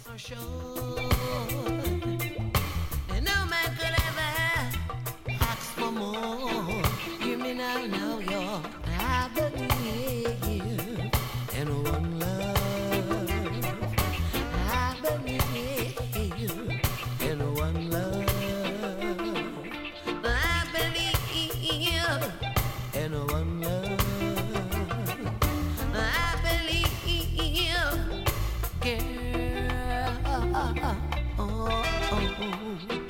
for sure. And no man could ever ask for more. Hear me now, now, y'all. I believe in one love. I believe in one love. I believe in one love. I believe, girl. Oh, oh, oh.